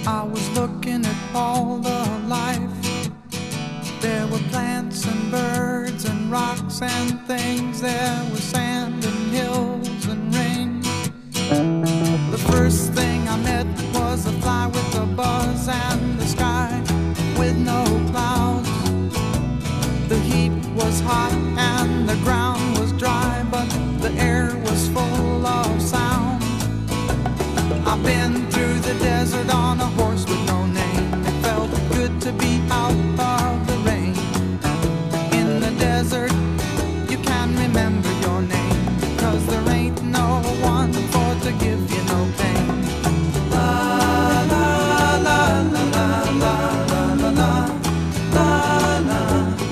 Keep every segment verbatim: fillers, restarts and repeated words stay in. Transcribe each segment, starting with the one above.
I was looking at all the life. There were plants and birds and rocks and things. There was sand and hills and rain. The first thing I met was a fly with a buzz and the sky with no clouds. The heat was hot and the ground was dry, but the air was full of sound. I've been through the desert on a horse with no name. It felt good to be out of the rain. In the desert, you can remember your name, 'cause there ain't no one for to give you no pain. La la la la la la la la la la la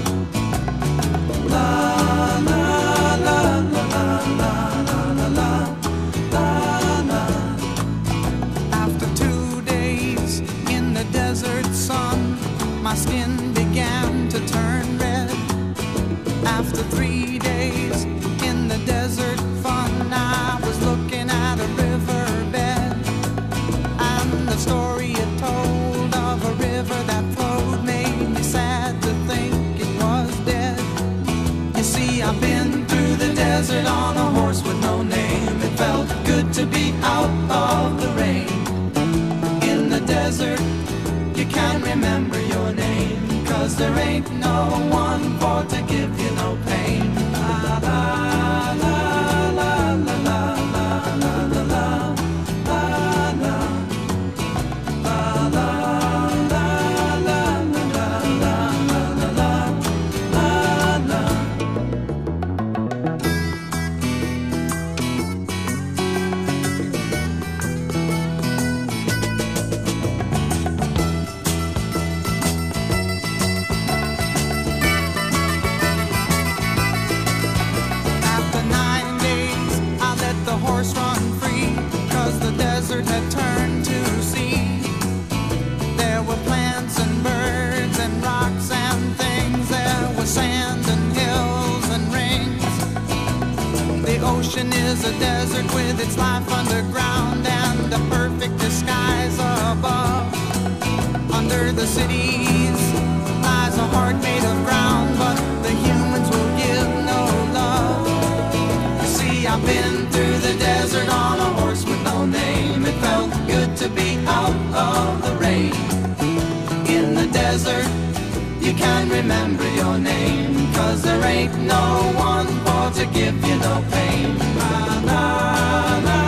la la la la la la la. After two days in the desert sun, my skin began to turn red. After three days in the desert fun, I was looking at a riverbed, and the story it told of a river that flowed made me sad to think it was dead. You see, I've been through the desert on a horse with no name. It felt good to be out of the rain. In the desert, you can't remember your name, 'cause there ain't no one for to give you no pain. La la la la la la la la la la la la la la la la la la la. After nine days, I let the horse run free, 'cause the desert had turned to sea. There were plants and birds and rocks and things. There was sand and hills and rings. The ocean is a desert with its life underground and a perfect disguise above. Under the cities lies a heart made of ground, but the humans will give no love. You see, I've been through the desert on a horse with no name. It felt good to be out of the rain. In the desert, you can't remember your name, 'cause there ain't no one for to give you no pain. La la la